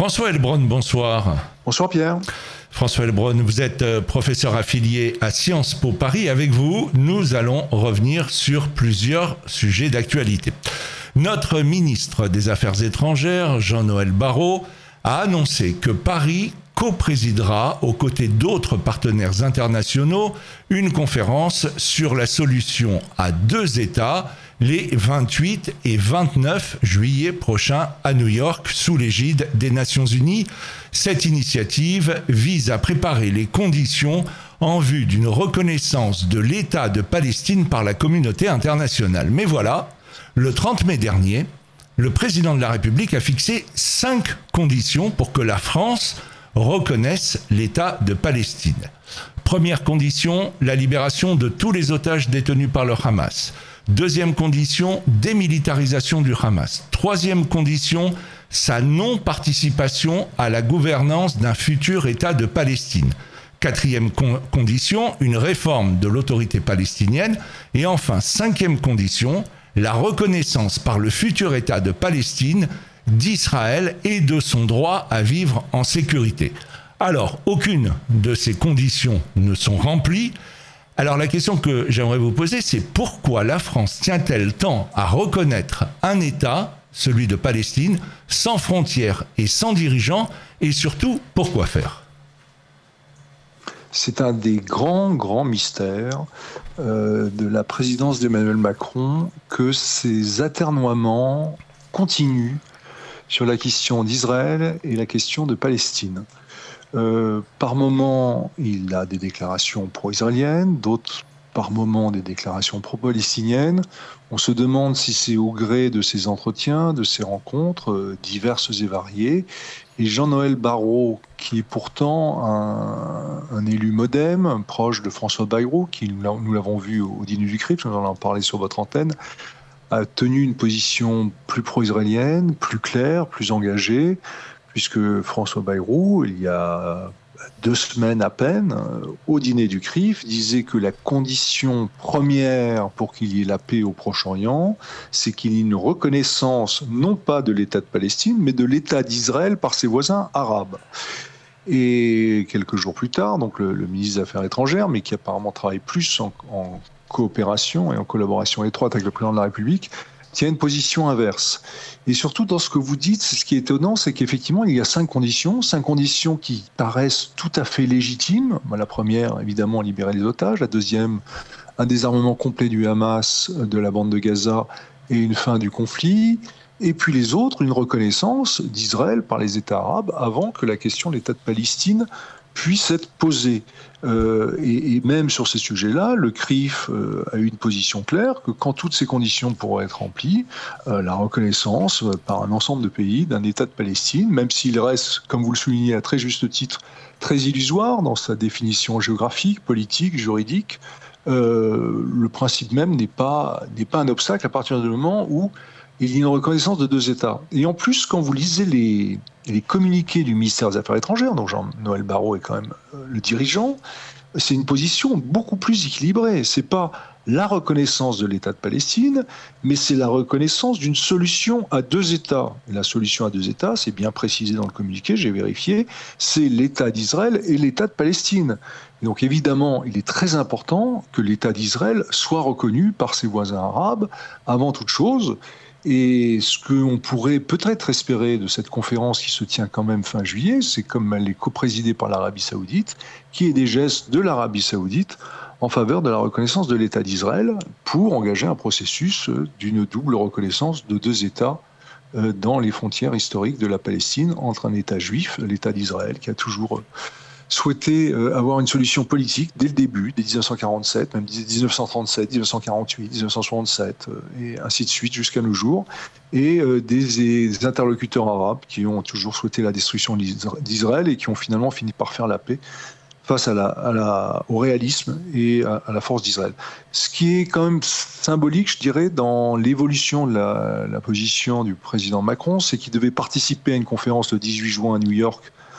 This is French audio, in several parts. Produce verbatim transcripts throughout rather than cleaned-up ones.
François Heilbronn, bonsoir. Bonsoir Pierre. François Heilbronn, vous êtes professeur affilié à Sciences Po Paris. Avec vous, nous allons revenir sur plusieurs sujets d'actualité. Notre ministre des Affaires étrangères, Jean-Noël Barrot, a annoncé que Paris co-présidera, aux côtés d'autres partenaires internationaux, une conférence sur la solution à deux États les vingt-huit et vingt-neuf juillet prochains à New York, sous l'égide des Nations Unies. Cette initiative vise à préparer les conditions en vue d'une reconnaissance de l'État de Palestine par la communauté internationale. Mais voilà, le trente mai dernier, le président de la République a fixé cinq conditions pour que la France reconnaissent l'État de Palestine. Première condition, la libération de tous les otages détenus par le Hamas. Deuxième condition, démilitarisation du Hamas. Troisième condition, sa non-participation à la gouvernance d'un futur État de Palestine. Quatrième con- condition, une réforme de l'autorité palestinienne. Et enfin, cinquième condition, la reconnaissance par le futur État de Palestine d'Israël et de son droit à vivre en sécurité. Alors, aucune de ces conditions ne sont remplies. Alors la question que j'aimerais vous poser, c'est pourquoi la France tient-elle tant à reconnaître un État, celui de Palestine, sans frontières et sans dirigeants, et surtout, pourquoi faire ? C'est un des grands, grands mystères euh, de la présidence d'Emmanuel Macron que ces atermoiements continuent sur la question d'Israël et la question de Palestine. Euh, par moments, il a des déclarations pro-israéliennes, d'autres par moments des déclarations pro-palestiniennes. On se demande si c'est au gré de ces entretiens, de ces rencontres euh, diverses et variées. Et Jean-Noël Barrot, qui est pourtant un, un élu modem, proche de François Bayrou, qui nous l'avons vu au dîner du Crip, nous en avons parlé sur votre antenne, a tenu une position plus pro-israélienne, plus claire, plus engagée, puisque François Bayrou, il y a deux semaines à peine, au dîner du C R I F, disait que la condition première pour qu'il y ait la paix au Proche-Orient, c'est qu'il y ait une reconnaissance non pas de l'État de Palestine, mais de l'État d'Israël par ses voisins arabes. Et quelques jours plus tard, donc le, le ministre des Affaires étrangères, mais qui apparemment travaille plus en, en coopération et en collaboration étroite avec le président de la République, tient une position inverse. Et surtout, dans ce que vous dites, ce qui est étonnant, c'est qu'effectivement, il y a cinq conditions, cinq conditions qui paraissent tout à fait légitimes. La première, évidemment, libérer les otages. La deuxième, un désarmement complet du Hamas, de la bande de Gaza et une fin du conflit. Et puis les autres, une reconnaissance d'Israël par les États arabes avant que la question de l'État de Palestine puisse être posée. Euh, et, et même sur ces sujets-là, le C R I F euh, a eu une position claire que quand toutes ces conditions pourraient être remplies, euh, la reconnaissance euh, par un ensemble de pays d'un État de Palestine, même s'il reste, comme vous le soulignez à très juste titre, très illusoire dans sa définition géographique, politique, juridique, euh, le principe même n'est pas, n'est pas un obstacle à partir du moment où il y a une reconnaissance de deux États. Et en plus, quand vous lisez les, les communiqués du ministère des Affaires étrangères, dont Jean-Noël Barrot est quand même le dirigeant, c'est une position beaucoup plus équilibrée. C'est pas la reconnaissance de l'État de Palestine, mais c'est la reconnaissance d'une solution à deux États. Et la solution à deux États, c'est bien précisé dans le communiqué, j'ai vérifié, c'est l'État d'Israël et l'État de Palestine. Et donc évidemment, il est très important que l'État d'Israël soit reconnu par ses voisins arabes avant toute chose. Et ce qu'on pourrait peut-être espérer de cette conférence qui se tient quand même fin juillet, c'est comme elle est coprésidée par l'Arabie Saoudite, qu'il y ait des gestes de l'Arabie Saoudite en faveur de la reconnaissance de l'État d'Israël pour engager un processus d'une double reconnaissance de deux États dans les frontières historiques de la Palestine, entre un État juif, l'État d'Israël, qui a toujours souhaité avoir une solution politique dès le début, dès dix-neuf cent quarante-sept, même dix-neuf cent trente-sept, dix-neuf cent quarante-huit, dix-neuf cent soixante-sept, et ainsi de suite jusqu'à nos jours, et des, des interlocuteurs arabes qui ont toujours souhaité la destruction d'Israël et qui ont finalement fini par faire la paix face à la, à la, au réalisme et à, à la force d'Israël. Ce qui est quand même symbolique, je dirais, dans l'évolution de la, la position du président Macron, c'est qu'il devait participer à une conférence le dix-huit juin à New York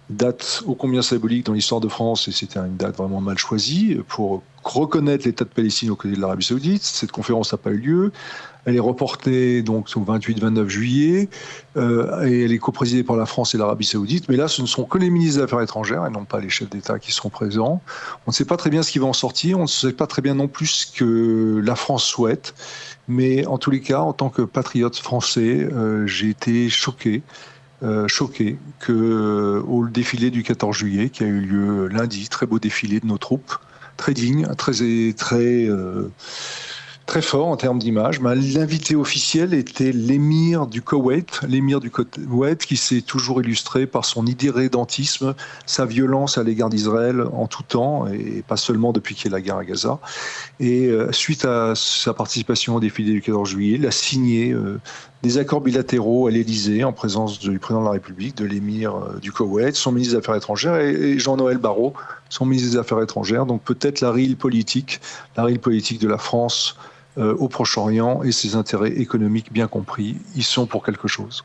date ô combien symbolique dans l'histoire de France, et c'était une date vraiment mal choisie, pour reconnaître l'État de Palestine aux côtés de l'Arabie Saoudite. Cette conférence n'a pas eu lieu. Elle est reportée donc au vingt-huit vingt-neuf juillet, euh, et elle est coprésidée par la France et l'Arabie Saoudite. Mais là, ce ne sont que les ministres des Affaires étrangères et non pas les chefs d'État qui seront présents. On ne sait pas très bien ce qui va en sortir. On ne sait pas très bien non plus ce que la France souhaite. Mais en tous les cas, en tant que patriote français, euh, j'ai été choqué. Euh, choqué que euh, au défilé du quatorze juillet, qui a eu lieu lundi, très beau défilé de nos troupes, très digne, très très euh, très fort en termes d'image. Ben, l'invité officiel était l'émir du Koweït, l'émir du Koweït qui s'est toujours illustré par son irrédentisme, sa violence à l'égard d'Israël en tout temps, et pas seulement depuis qu'il y a la guerre à Gaza. Et euh, suite à sa participation au défilé du quatorze juillet, il a signé euh, des accords bilatéraux à l'Élysée en présence du président de la République, de l'émir euh, du Koweït, son ministre des Affaires étrangères, et, et Jean-Noël Barrot, son ministre des Affaires étrangères. Donc peut-être la réelle politique, la réelle politique de la France euh, au Proche-Orient et ses intérêts économiques bien compris, ils sont pour quelque chose.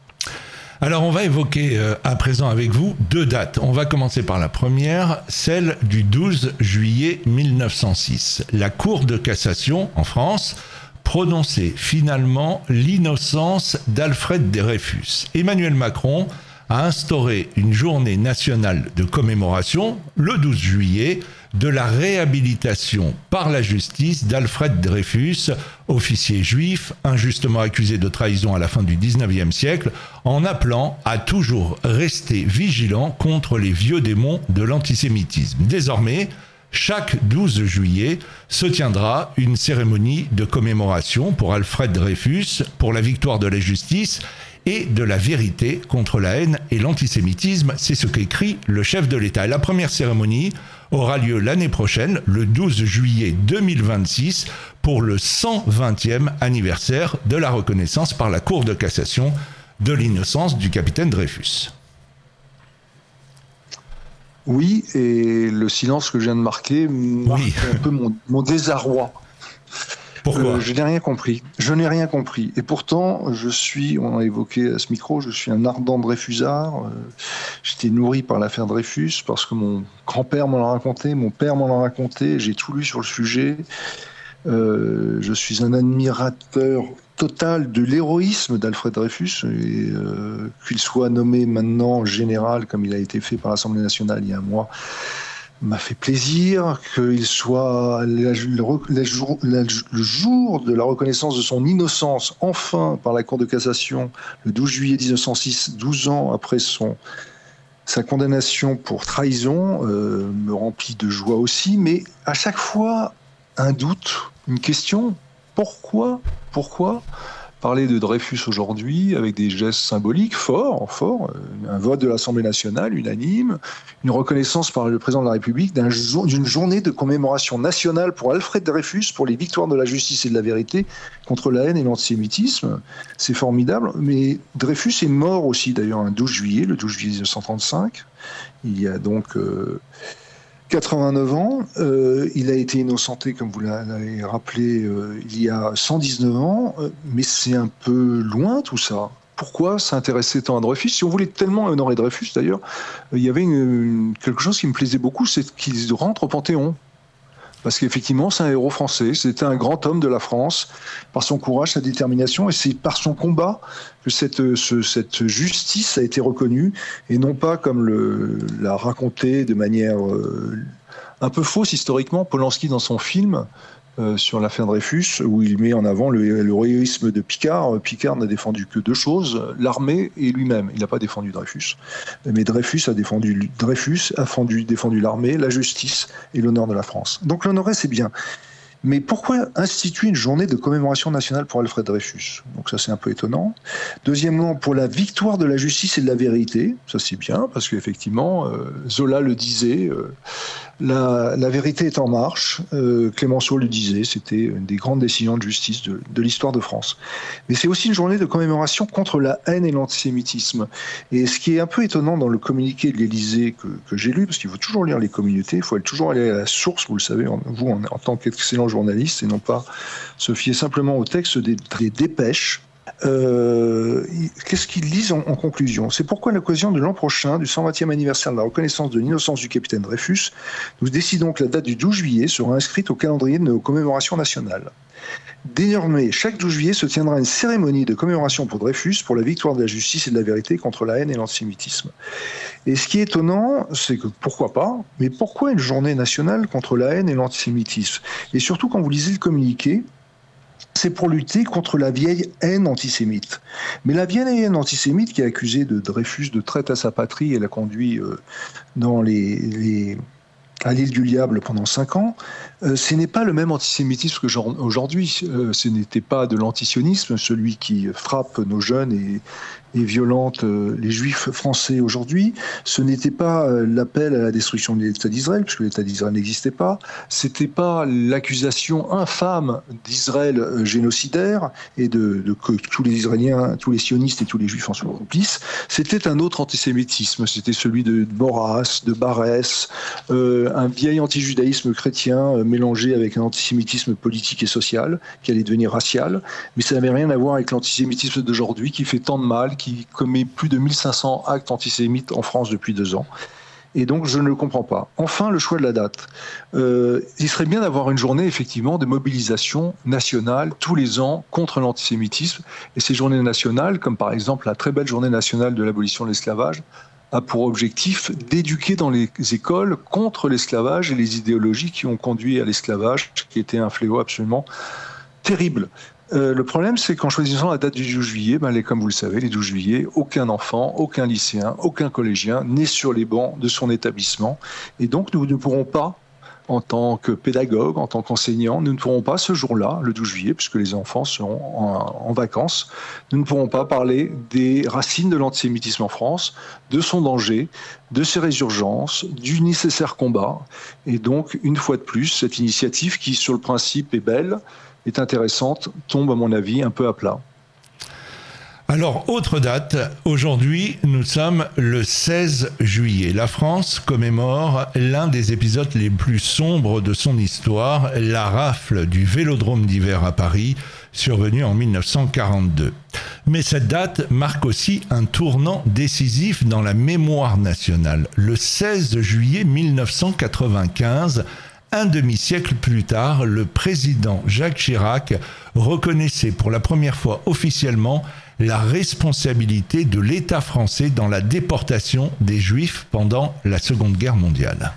Alors on va évoquer euh, à présent avec vous deux dates. On va commencer par la première, celle du douze juillet mille neuf cent six. La Cour de cassation en France prononçait finalement l'innocence d'Alfred Dreyfus. Emmanuel Macron a instauré une journée nationale de commémoration, le douze juillet, de la réhabilitation par la justice d'Alfred Dreyfus, officier juif, injustement accusé de trahison à la fin du dix-neuvième siècle, en appelant à toujours rester vigilant contre les vieux démons de l'antisémitisme. Désormais, chaque douze juillet se tiendra une cérémonie de commémoration pour Alfred Dreyfus, pour la victoire de la justice et de la vérité contre la haine et l'antisémitisme. C'est ce qu'écrit le chef de l'État. Et la première cérémonie aura lieu l'année prochaine, le douze juillet deux mille vingt-six, pour le cent vingtième anniversaire de la reconnaissance par la Cour de cassation de l'innocence du capitaine Dreyfus. Oui, et le silence que je viens de marquer marque oui. un peu mon, mon désarroi. Pourquoi euh, Je n'ai rien compris. Je n'ai rien compris. Et pourtant, je suis, on a évoqué à ce micro, je suis un ardent Dreyfusard. Euh, J'étais nourri par l'affaire Dreyfus parce que mon grand-père m'en a raconté, mon père m'en a raconté, j'ai tout lu sur le sujet. Euh, je suis un admirateur total de l'héroïsme d'Alfred Dreyfus, et euh, qu'il soit nommé maintenant général comme il a été fait par l'Assemblée nationale il y a un mois m'a fait plaisir. Qu'il soit la, la, la, le jour de la reconnaissance de son innocence enfin par la Cour de cassation le douze juillet mille neuf cent six, douze ans après son sa condamnation pour trahison, euh, me remplit de joie aussi, mais à chaque fois un doute, une question. Pourquoi, pourquoi parler de Dreyfus aujourd'hui avec des gestes symboliques forts, forts, un vote de l'Assemblée nationale unanime, une reconnaissance par le président de la République d'un jour, d'une journée de commémoration nationale pour Alfred Dreyfus, pour les victoires de la justice et de la vérité contre la haine et l'antisémitisme. C'est formidable, mais Dreyfus est mort aussi d'ailleurs un douze juillet, le douze juillet mille neuf cent trente-cinq. Il y a donc Euh, quatre-vingt-neuf ans, euh, il a été innocenté, comme vous l'avez rappelé, euh, il y a cent dix-neuf ans, euh, mais c'est un peu loin tout ça. Pourquoi s'intéresser tant à Dreyfus ? Si on voulait tellement honorer Dreyfus, d'ailleurs, euh, il y avait une, une, quelque chose qui me plaisait beaucoup, c'est qu'il rentre au Panthéon. Parce qu'effectivement, c'est un héros français, c'était un grand homme de la France, par son courage, sa détermination, et c'est par son combat que cette, ce, cette justice a été reconnue, et non pas comme le, l'a raconté de manière euh, un peu fausse historiquement, Polanski dans son film euh, sur l'affaire Dreyfus, où il met en avant le, l'héroïsme de Picard. Picard n'a défendu que deux choses, l'armée et lui-même. Il n'a pas défendu Dreyfus. Mais Dreyfus a défendu, Dreyfus a défendu, défendu l'armée, la justice et l'honneur de la France. Donc l'honorer, c'est bien. Mais pourquoi instituer une journée de commémoration nationale pour Alfred Dreyfus ? Donc ça, c'est un peu étonnant. Deuxièmement, pour la victoire de la justice et de la vérité, ça c'est bien, parce qu'effectivement, euh, Zola le disait, euh, la, la vérité est en marche, euh, Clémenceau le disait, c'était une des grandes décisions de justice de, de l'histoire de France. Mais c'est aussi une journée de commémoration contre la haine et l'antisémitisme. Et ce qui est un peu étonnant dans le communiqué de l'Élysée que, que j'ai lu, parce qu'il faut toujours lire les communautés, il faut toujours aller à la source, vous le savez, en, vous en, en tant qu'excellent journaliste, et non pas se fier simplement au texte des, des dépêches. Euh, qu'est-ce qu'ils disent en, en conclusion? C'est pourquoi, à l'occasion de l'an prochain, du cent vingtième anniversaire de la reconnaissance de l'innocence du capitaine Dreyfus, nous décidons que la date du douze juillet sera inscrite au calendrier de nos commémorations nationales. Désormais, chaque douze juillet se tiendra une cérémonie de commémoration pour Dreyfus pour la victoire de la justice et de la vérité contre la haine et l'antisémitisme. Et ce qui est étonnant, c'est que pourquoi pas, mais pourquoi une journée nationale contre la haine et l'antisémitisme? Et surtout, quand vous lisez le communiqué, c'est pour lutter contre la vieille haine antisémite. Mais la vieille haine antisémite qui a accusé de Dreyfus de traite à sa patrie et l'a conduit euh, dans les... les à l'île du Liable pendant cinq ans, euh, ce n'est pas le même antisémitisme qu'aujourd'hui. Euh, ce n'était pas de l'antisionisme, celui qui frappe nos jeunes et, et violente euh, les juifs français aujourd'hui. Ce n'était pas euh, l'appel à la destruction de l'État d'Israël, puisque l'État d'Israël n'existait pas. C'était pas l'accusation infâme d'Israël euh, génocidaire et de, de que tous les Israéliens, tous les sionistes et tous les juifs en soient complices. C'était un autre antisémitisme. C'était celui de, de Maurras, de Barès, euh, un vieil antijudaïsme chrétien euh, mélangé avec un antisémitisme politique et social qui allait devenir racial, mais ça n'avait rien à voir avec l'antisémitisme d'aujourd'hui qui fait tant de mal, qui commet plus de mille cinq cents actes antisémites en France depuis deux ans. Et donc, je ne le comprends pas. Enfin, le choix de la date. Euh, il serait bien d'avoir une journée, effectivement, de mobilisation nationale tous les ans contre l'antisémitisme. Et ces journées nationales, comme par exemple la très belle journée nationale de l'abolition de l'esclavage, a pour objectif d'éduquer dans les écoles contre l'esclavage et les idéologies qui ont conduit à l'esclavage, qui était un fléau absolument terrible. Euh, le problème, c'est qu'en choisissant la date du douze juillet, ben, les, comme vous le savez, les douze juillet, aucun enfant, aucun lycéen, aucun collégien n'est sur les bancs de son établissement. Et donc, nous ne pourrons pas, en tant que pédagogue, en tant qu'enseignant, nous ne pourrons pas ce jour-là, le douze juillet, puisque les enfants seront en, en vacances, nous ne pourrons pas parler des racines de l'antisémitisme en France, de son danger, de ses résurgences, du nécessaire combat. Et donc, une fois de plus, cette initiative qui, sur le principe, est belle, est intéressante, tombe, à mon avis, un peu à plat. Alors, autre date, aujourd'hui, nous sommes le seize juillet. La France commémore l'un des épisodes les plus sombres de son histoire, la rafle du Vélodrome d'hiver à Paris, survenue en mille neuf cent quarante-deux. Mais cette date marque aussi un tournant décisif dans la mémoire nationale. Le seize juillet mille neuf cent quatre-vingt-quinze, un demi-siècle plus tard, le président Jacques Chirac reconnaissait pour la première fois officiellement la responsabilité de l'État français dans la déportation des Juifs pendant la Seconde Guerre mondiale.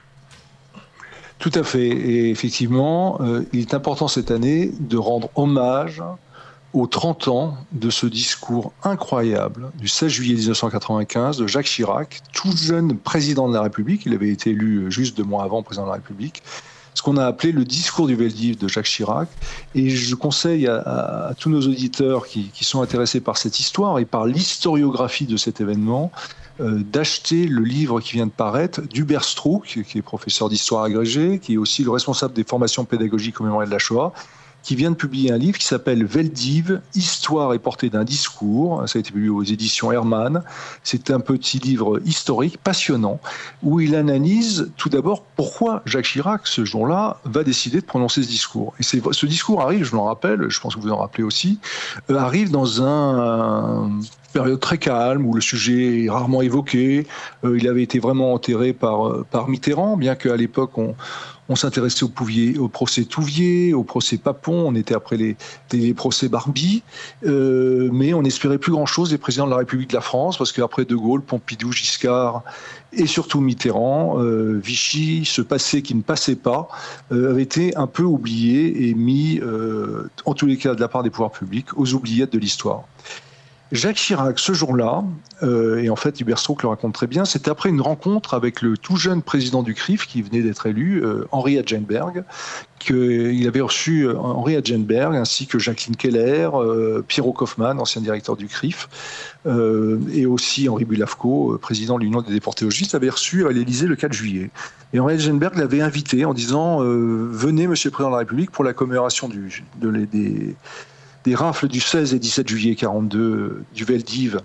Tout à fait. Et effectivement, euh, il est important cette année de rendre hommage aux trente ans de ce discours incroyable du seize juillet mille neuf cent quatre-vingt-quinze de Jacques Chirac, tout jeune président de la République. Il avait été élu juste deux mois avant président de la République. Ce qu'on a appelé le discours du Veldiv de Jacques Chirac. Et je conseille à, à, à tous nos auditeurs qui, qui sont intéressés par cette histoire et par l'historiographie de cet événement, euh, d'acheter le livre qui vient de paraître d'Hubert Strouk, qui est professeur d'histoire agrégé, qui est aussi le responsable des formations pédagogiques au mémorial de la Shoah, qui vient de publier un livre qui s'appelle Veldiv, Histoire et portée d'un discours. Ça a été publié aux éditions Hermann. C'est un petit livre historique passionnant où il analyse tout d'abord pourquoi Jacques Chirac, ce jour-là, va décider de prononcer ce discours. Et c'est, ce discours arrive, je m'en rappelle, je pense que vous en rappelez aussi, euh, arrive dans un... un période très calme où le sujet est rarement évoqué. Euh, il avait été vraiment enterré par, par Mitterrand, bien qu'à l'époque on, on s'intéressait au, Pouvier, au procès Touvier, au procès Papon, on était après les, les procès Barbie, euh, mais on n'espérait plus grand-chose des présidents de la République de la France, parce qu'après De Gaulle, Pompidou, Giscard et surtout Mitterrand, euh, Vichy, ce passé qui ne passait pas, euh, avait été un peu oublié et mis, euh, en tous les cas de la part des pouvoirs publics, aux oubliettes de l'histoire. Jacques Chirac, ce jour-là, euh, et en fait Hubert Strouk le raconte très bien, c'était après une rencontre avec le tout jeune président du C R I F qui venait d'être élu, euh, Henri Hadjenberg, qu'il avait reçu euh, Henri Hadjenberg ainsi que Jacqueline Keller, euh, Pierrot Kaufmann, ancien directeur du C R I F, euh, et aussi Henri Bulavko, euh, président de l'Union des déportés auschwitz, avait reçu à l'Élysée le quatre juillet. Et Henri Hadjenberg l'avait invité en disant euh, « Venez, Monsieur le Président de la République, pour la commémoration du, de, les, des... des rafles du seize et dix-sept juillet quarante-deux du Veldiv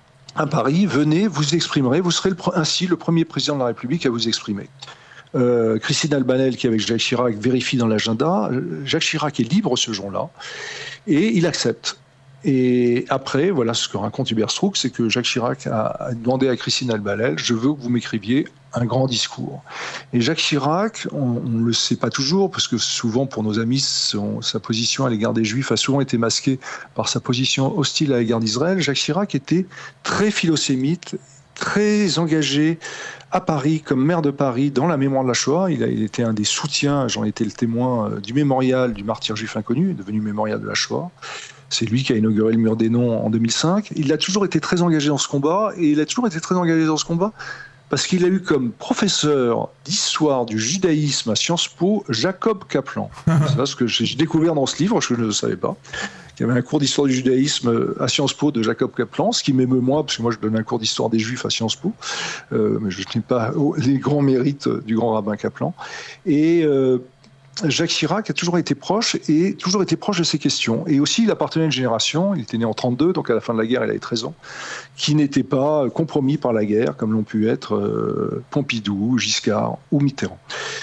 à Paris, venez, vous exprimerez, vous serez le, ainsi le premier président de la République à vous exprimer. Euh, Christine Albanel, qui avec Jacques Chirac vérifie dans l'agenda, Jacques Chirac est libre ce jour-là, et il accepte. Et après, voilà ce que raconte Hubert Strouk, c'est que Jacques Chirac a demandé à Christine Albalel, je veux que vous m'écriviez un grand discours. Et Jacques Chirac, on ne le sait pas toujours, parce que souvent pour nos amis, son, sa position à l'égard des Juifs a souvent été masquée par sa position hostile à l'égard d'Israël. Jacques Chirac était très philosémite, très engagé à Paris, comme maire de Paris, dans la mémoire de la Shoah. Il a il était un des soutiens, j'en étais le témoin, du mémorial du martyr juif inconnu, devenu mémorial de la Shoah. C'est lui qui a inauguré le mur des noms en deux mille cinq. Il a toujours été très engagé dans ce combat, et il a toujours été très engagé dans ce combat parce qu'il a eu comme professeur d'histoire du judaïsme à Sciences Po Jacob Kaplan. C'est ce que j'ai découvert dans ce livre, je ne le savais pas. Il y avait un cours d'histoire du judaïsme à Sciences Po de Jacob Kaplan, ce qui m'émeut moi, parce que moi je donne un cours d'histoire des Juifs à Sciences Po, euh, mais je n'ai pas les grands mérites du grand rabbin Kaplan. Et euh, Jacques Chirac a toujours été proche et toujours été proche de ces questions. Et aussi, il appartenait à une génération, il était né en trente-deux, donc à la fin de la guerre, il avait treize ans, qui n'était pas compromis par la guerre, comme l'ont pu être euh, Pompidou, Giscard ou Mitterrand.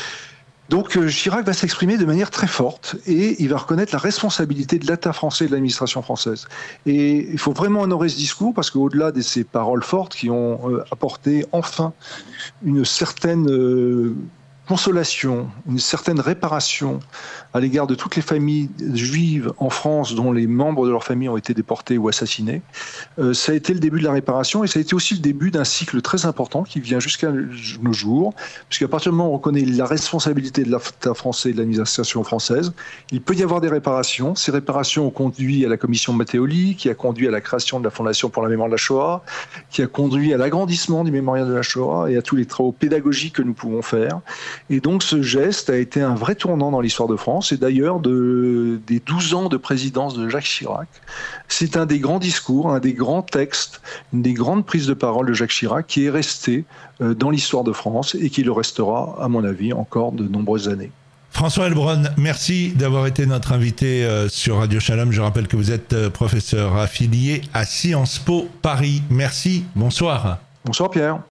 Donc euh, Chirac va s'exprimer de manière très forte et il va reconnaître la responsabilité de l'État français et de l'administration française. Et il faut vraiment honorer ce discours parce qu'au-delà de ces paroles fortes qui ont euh, apporté enfin une certaine euh, consolation, une certaine réparation à l'égard de toutes les familles juives en France dont les membres de leur famille ont été déportés ou assassinés. Euh, ça a été le début de la réparation et ça a été aussi le début d'un cycle très important qui vient jusqu'à nos jours, puisqu'à partir du moment où on reconnaît la responsabilité de l'État français et de l'administration française, il peut y avoir des réparations. Ces réparations ont conduit à la commission Mattéoli, qui a conduit à la création de la Fondation pour la mémoire de la Shoah, qui a conduit à l'agrandissement du mémorial de la Shoah et à tous les travaux pédagogiques que nous pouvons faire. Et donc ce geste a été un vrai tournant dans l'histoire de France et d'ailleurs de, des douze ans de présidence de Jacques Chirac. C'est un des grands discours, un des grands textes, une des grandes prises de parole de Jacques Chirac qui est resté dans l'histoire de France et qui le restera, à mon avis, encore de nombreuses années. François Heilbronn, merci d'avoir été notre invité sur Radio Shalom. Je rappelle que vous êtes professeur affilié à Sciences Po Paris. Merci, bonsoir. Bonsoir Pierre.